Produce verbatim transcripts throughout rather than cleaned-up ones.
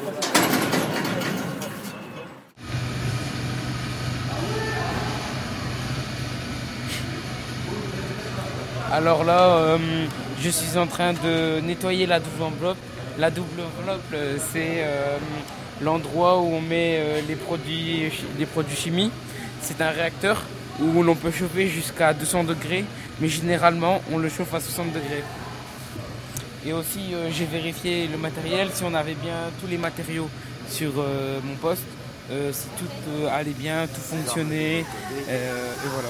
Alors là, euh, je suis en train de nettoyer la double enveloppe. La double enveloppe, euh, c'est euh, l'endroit où on met euh, les produits, les produits chimiques. C'est un réacteur où l'on peut chauffer jusqu'à deux cents degrés, mais généralement on le chauffe à soixante degrés. Et aussi, euh, j'ai vérifié le matériel, si on avait bien tous les matériaux sur euh, mon poste, euh, si tout euh, allait bien, tout fonctionnait, euh, et voilà.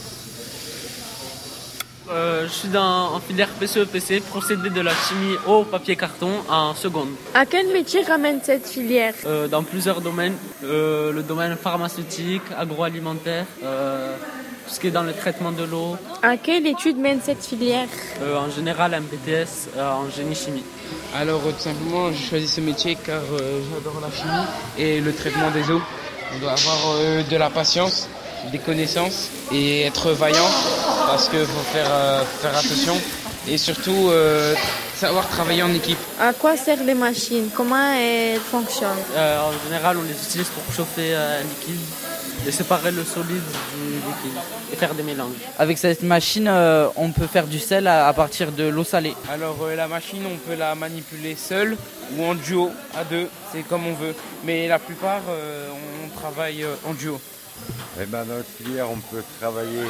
Euh, je suis dans, en filière P C E P C, procédé de la chimie au papier carton en seconde. À quel métier ramène cette filière? Euh, dans plusieurs domaines, euh, le domaine pharmaceutique, agroalimentaire, euh, tout ce qui est dans le traitement de l'eau. À quelle étude mène cette filière? Euh, en général, un B T S euh, en génie chimie. Alors euh, tout simplement, j'ai choisi ce métier car euh, j'adore la chimie et le traitement des eaux. On doit avoir euh, de la patience, des connaissances et être vaillant parce qu'il faut faire, euh, faire attention et surtout euh, savoir travailler en équipe. À quoi servent les machines? Comment elles fonctionnent? Euh, en général, on les utilise pour chauffer euh, un liquide et séparer le solide du liquide et faire des mélanges. Avec cette machine, euh, on peut faire du sel à, à partir de l'eau salée. Alors euh, la machine, on peut la manipuler seule ou en duo, à deux, c'est comme on veut. Mais la plupart, euh, on travaille euh, en duo. Eh ben, dans notre filière, on peut travailler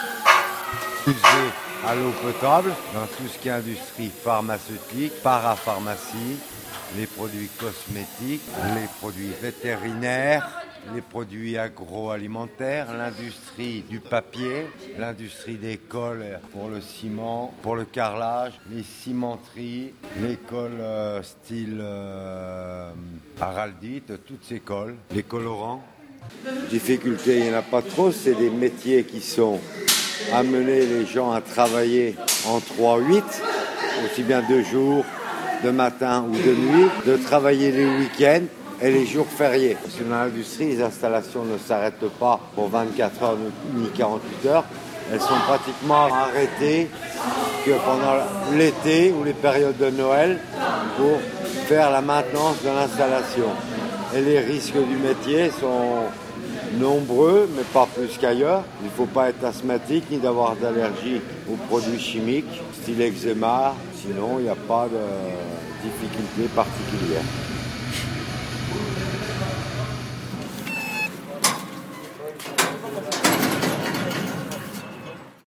usé à l'eau potable dans tout ce qui est industrie pharmaceutique, parapharmacie, les produits cosmétiques, les produits vétérinaires, les produits agroalimentaires, l'industrie du papier, l'industrie des cols pour le ciment, pour le carrelage, les cimenteries, les cols euh, style euh, araldite, toutes ces cols, les colorants. Difficulté, il n'y en a pas trop, c'est des métiers qui sont amener les gens à travailler en trois huit, aussi bien de jour, de matin ou de nuit, de travailler les week-ends et les jours fériés. Parce que dans l'industrie, les installations ne s'arrêtent pas pour vingt-quatre heures ni quarante-huit heures. Elles sont pratiquement arrêtées que pendant l'été ou les périodes de Noël pour faire la maintenance de l'installation. Et les risques du métier sont nombreux, mais pas plus qu'ailleurs. Il ne faut pas être asthmatique ni d'avoir d'allergie aux produits chimiques, style eczéma. Sinon, il n'y a pas de difficulté particulière.